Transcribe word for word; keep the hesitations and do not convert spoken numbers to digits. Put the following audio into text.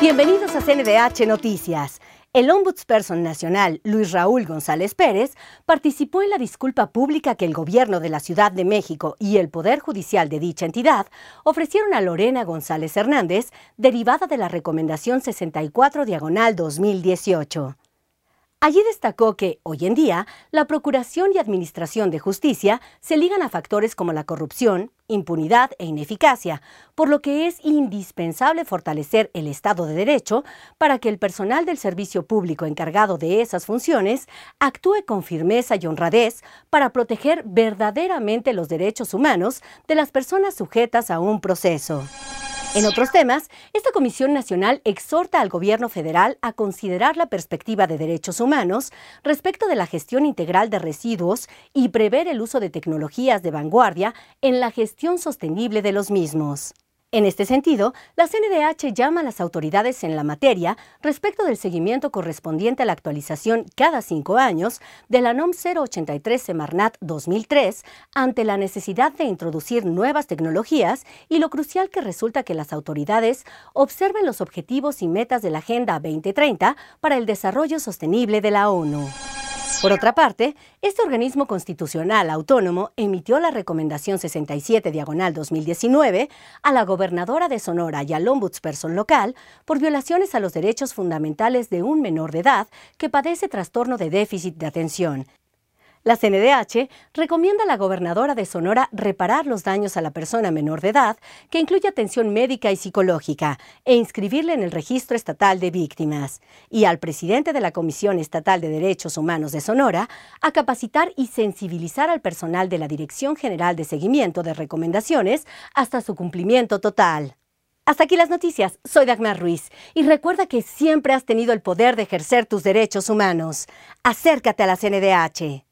Bienvenidos a C N D H Noticias. El Ombudsperson Nacional, Luis Raúl González Pérez, participó en la disculpa pública que el Gobierno de la Ciudad de México y el Poder Judicial de dicha entidad ofrecieron a Lorena González Hernández, derivada de la Recomendación sesenta y cuatro diagonal dos mil dieciocho. Allí destacó que, hoy en día, la Procuración y Administración de Justicia se ligan a factores como la corrupción, impunidad e ineficacia, por lo que es indispensable fortalecer el Estado de Derecho para que el personal del servicio público encargado de esas funciones actúe con firmeza y honradez para proteger verdaderamente los derechos humanos de las personas sujetas a un proceso. En otros temas, esta Comisión Nacional exhorta al Gobierno federal a considerar la perspectiva de derechos humanos respecto de la gestión integral de residuos y prever el uso de tecnologías de vanguardia en la gestión sostenible de los mismos. En este sentido, la C N D H llama a las autoridades en la materia respecto del seguimiento correspondiente a la actualización cada cinco años de la NOM cero ochenta y tres Semarnat dos mil tres ante la necesidad de introducir nuevas tecnologías y lo crucial que resulta que las autoridades observen los objetivos y metas de la Agenda veinte treinta para el Desarrollo Sostenible de la ONU. Por otra parte, este organismo constitucional autónomo emitió la Recomendación sesenta y siete diagonal dos mil diecinueve a la gobernadora de Sonora y al Ombudsperson local por violaciones a los derechos fundamentales de un menor de edad que padece trastorno de déficit de atención. La C N D H recomienda a la gobernadora de Sonora reparar los daños a la persona menor de edad, que incluye atención médica y psicológica, e inscribirle en el Registro Estatal de Víctimas, y al presidente de la Comisión Estatal de Derechos Humanos de Sonora a capacitar y sensibilizar al personal de la Dirección General de Seguimiento de Recomendaciones hasta su cumplimiento total. Hasta aquí las noticias. Soy Dagmar Ruiz y recuerda que siempre has tenido el poder de ejercer tus derechos humanos. Acércate a la C N D H.